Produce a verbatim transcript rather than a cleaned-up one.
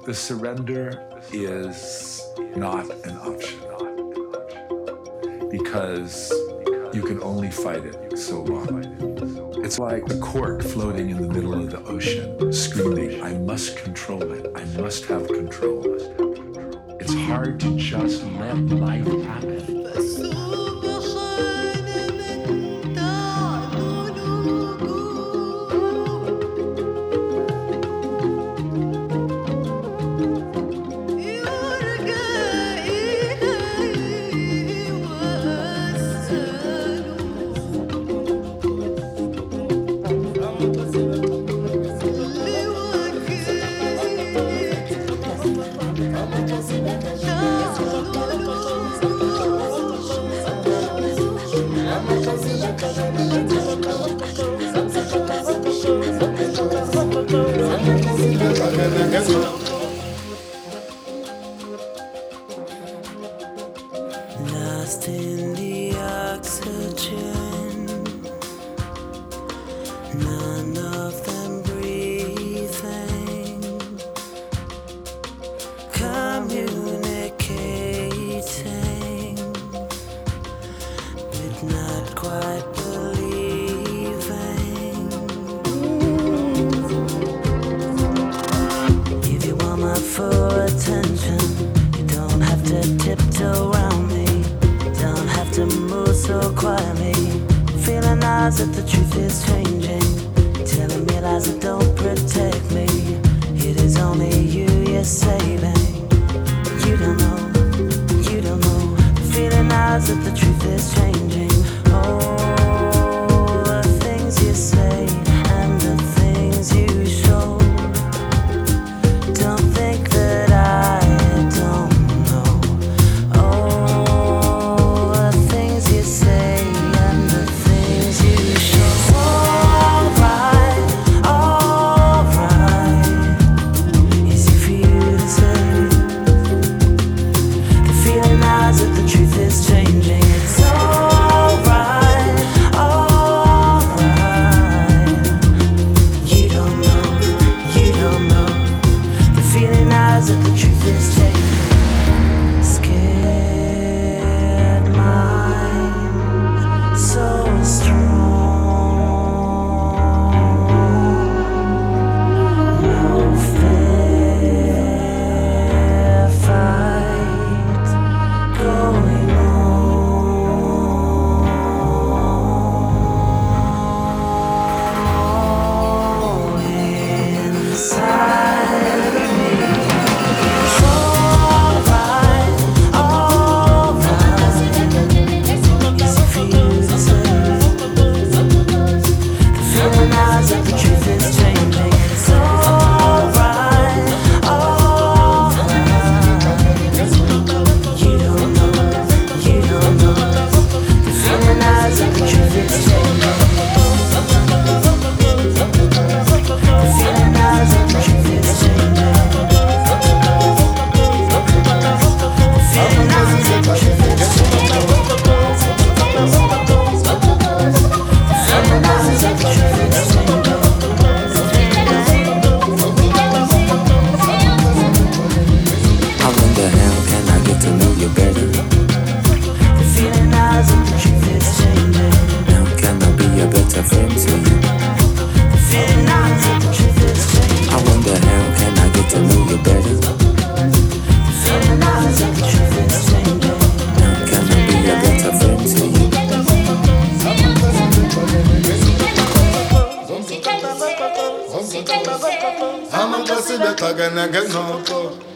The surrender is not an option because you can only fight it so long. It's like a cork floating in the middle of the ocean, screaming, I must control it, I must have control. It's hard to just let life happen. Lost in the oxygen, none of them breathing, communicating, but not quite believing. If you want my full attention, you don't have to tiptoe around me. Don't have to move so quietly. Feeling eyes that the truth is changing, telling me lies that don't protect me. It is only you you're saving. You don't know, you don't know. Feeling eyes that the truth is changing. Oh, the things you say and the things you show. Don't think that I don't know. Oh, the things you say and the things you show. Alright, alright. Easy for you to say. The feeling eyes that the truth is changing. It's alright, alright. You don't know, you don't know. The feeling eyes that the truth is changing. Scared mind, so strong. No fair fight going on inside of me. Alright, alright. Easy for you to say. The feeling eyes that the truth is changing. It's alright, alright. You don't know, you don't know. The feeling eyes that the truth is changing. The feeling eyes that the truth is changing. The feeling eyes that the truth is changing. The feeling eyes that the truth is changing. How in the hell can I get to know you better? The feeling eyes that the truth is changing. How can I be a better friend to you? The feeling eyes that the truth is changing. How in the hell can I get to know you better? The feeling eyes that the truth is changing. How can I be a better friend to you? I'm a bossy that I can get no